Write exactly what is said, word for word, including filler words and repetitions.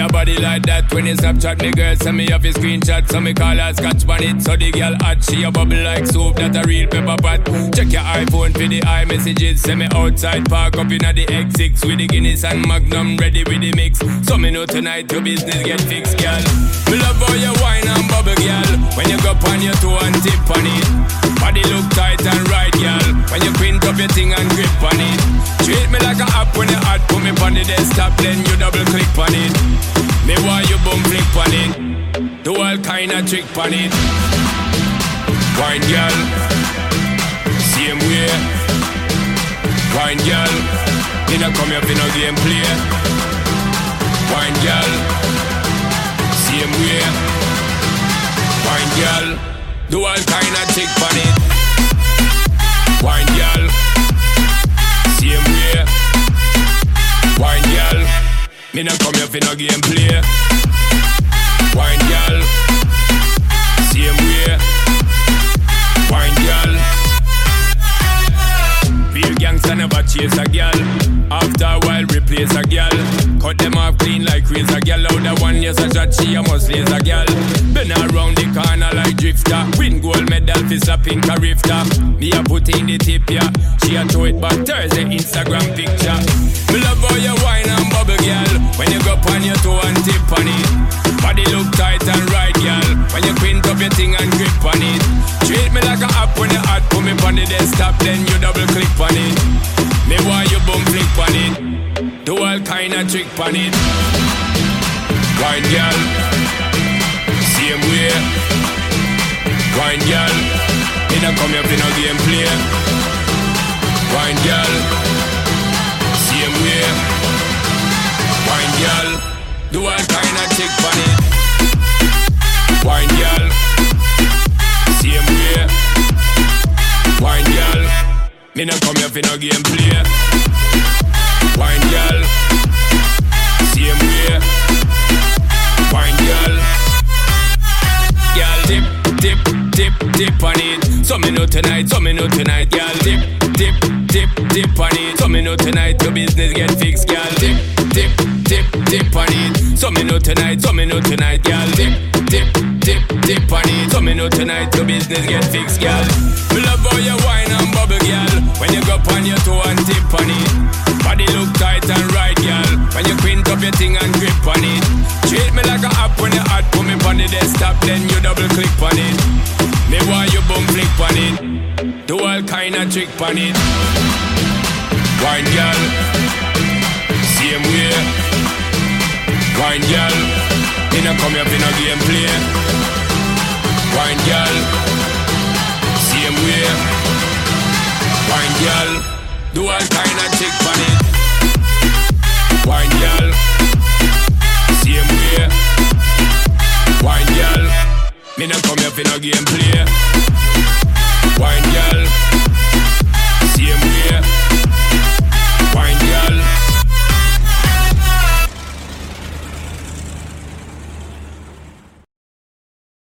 body like that. When you Snapchat me girl, send me off your screenshot. So me call her scotch on it. So the girl hot, she a bubble like soup. That a real pepper pot. Check your iPhone for the iMessages. Send me outside, park up in the X six with the Guinness and Magnum ready with the mix. So me know tonight your business get fixed, girl. Me love how you wine and bubble, girl. When you go on your toe and tip on it. Body look tight and right, girl. When you print up your thing and grip on it. Treat me like a app when you hot. Put me on the desktop, then you double click on it. Me want you bum flick on it. Do all kind of trick on it. Wine, girl. Same way. Wine, girl. Me not come here for no game play. Wine, girl. Same way. Wine, girl. Do all kind of trick on it. Wine, girl. Same way. Wine, girl. Me not come here for no game play. Wine, girl. Same way. Wine, girl. Real gangsta never chase a girl. After a while replace a girl. Cut them off clean like razor girl. Out the one yes a shot she a must laser girl. Been around the corner like drifter. Win gold medal for slapping a rifter. Me a put in the tip yeah. She a throw it back Thursday Instagram picture. Me love how you wine and bubble girl. When you go on your toe and tip on it. Body look tight and right girl. When you print up your thing and grip on it. Treat me like a app when you hot. Put me on the desktop then you double click on it. Me want you bum flick on it. Do all kind of trick on it. Wine girl. Same way. Wine girl. Me not come here for no game play. Wine girl. Same way. Wine girl. Do all kind of trick on it. Wine girl. Same way. Wine girl. Me not come here for no game play. Wine girl. Same way. Wine girl. Girl dip, dip, dip, dip on it. So me know tonight, so me know tonight. Girl dip, dip, dip, dip on it. So me know tonight your business get fixed. Girl dip, dip, dip, dip on it. So me know tonight, so me know tonight. Girl dip, dip, dip, dip on it. So me know tonight your business get fixed, girl. Me love how you wine and bubble, girl. When you go on your toe and tip on it. Body look tight and right, girl. When you print up your thing and grip on it. Treat me like a app when you hot. Put me on the desktop, then you double click on it. Me want you bum flick on it. Do all kind of trick on it. Wine, girl. Same way. Wine, girl. Me not come here for no game play. Wine, girl. Same way. Wine, girl. Do all kind of trick on it.